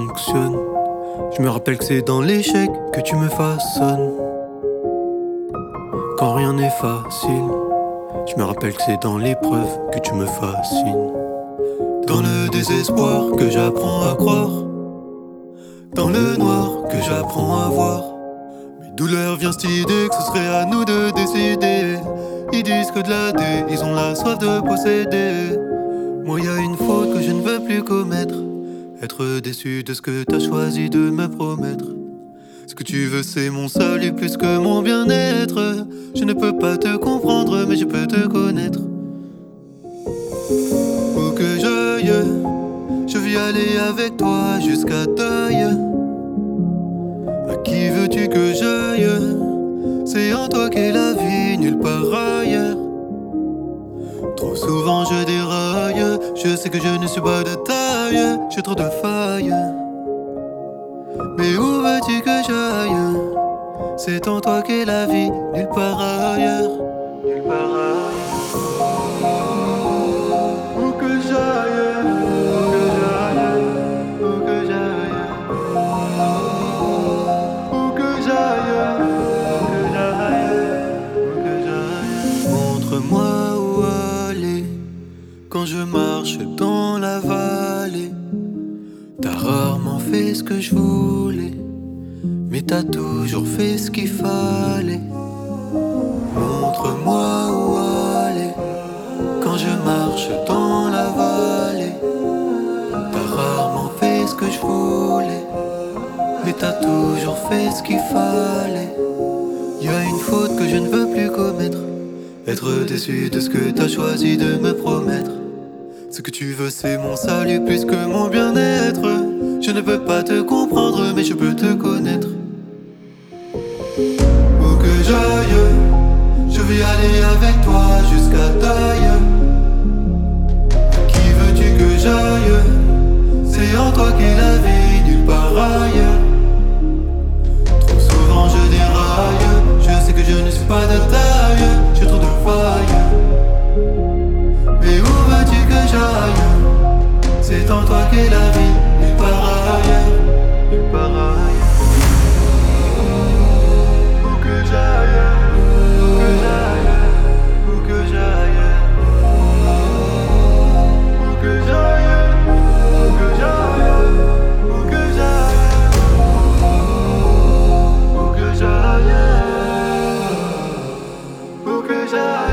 fonctionne. Je me rappelle que c'est dans l'échec que tu me façonnes. Quand rien n'est facile, je me rappelle que c'est dans l'épreuve que tu me fascines. Dans le désespoir que j'apprends à croire, dans le noir que j'apprends à voir. Mes douleurs vient cette idée que ce serait à nous de décider. Ils disent que de la dé, ils ont la soif de posséder. Moi y a une faute que je ne veux plus commettre, être déçu de ce que t'as choisi de me promettre. Ce que tu veux c'est mon salut plus que mon bien-être. Je ne peux pas te comprendre mais je peux te connaître. Où que j'aille, je vais aller avec toi jusqu'à taille. À qui veux-tu que j'aille? C'est en toi qu'est la vie, nulle part ailleurs. Trop souvent je déraille, je sais que je ne suis pas de taille, j'ai trop de failles. Mais où veux-tu que j'aille? C'est en toi qu'est la vie, nulle part ailleurs. Nulle part ailleurs. Où que j'aille, où que j'aille, où que j'aille, où que j'aille, où que j'aille, où que j'aille. Montre-moi où aller quand je marche dans la vallée. T'as rarement fait ce que je voulais, mais t'as toujours fait ce qu'il fallait. Montre-moi où aller quand je marche dans la vallée. T'as rarement fait ce que je voulais, mais t'as toujours fait ce qu'il fallait. Y a une faute que je ne veux plus commettre, être déçu de ce que t'as choisi de me promettre. Ce que tu veux c'est mon salut plus que mon bien-être. Je ne peux pas te comprendre mais je peux te connaître. Où que j'aille, je vais aller avec toi jusqu'à taille. À qui veux-tu que j'aille? C'est en toi qu'est la vie, nulle part ailleurs. Trop souvent je déraille, je sais que je ne suis pas de taille, j'ai trop de failles. Mais où veux-tu que j'aille? C'est en toi qu'est la vie, nulle part ailleurs, nulle part ailleurs. Où que j'aille, où que j'aille, où que j'aille, où que j'aille, où que j'aille, où que j'aille, où que j'aille, où que j'aille.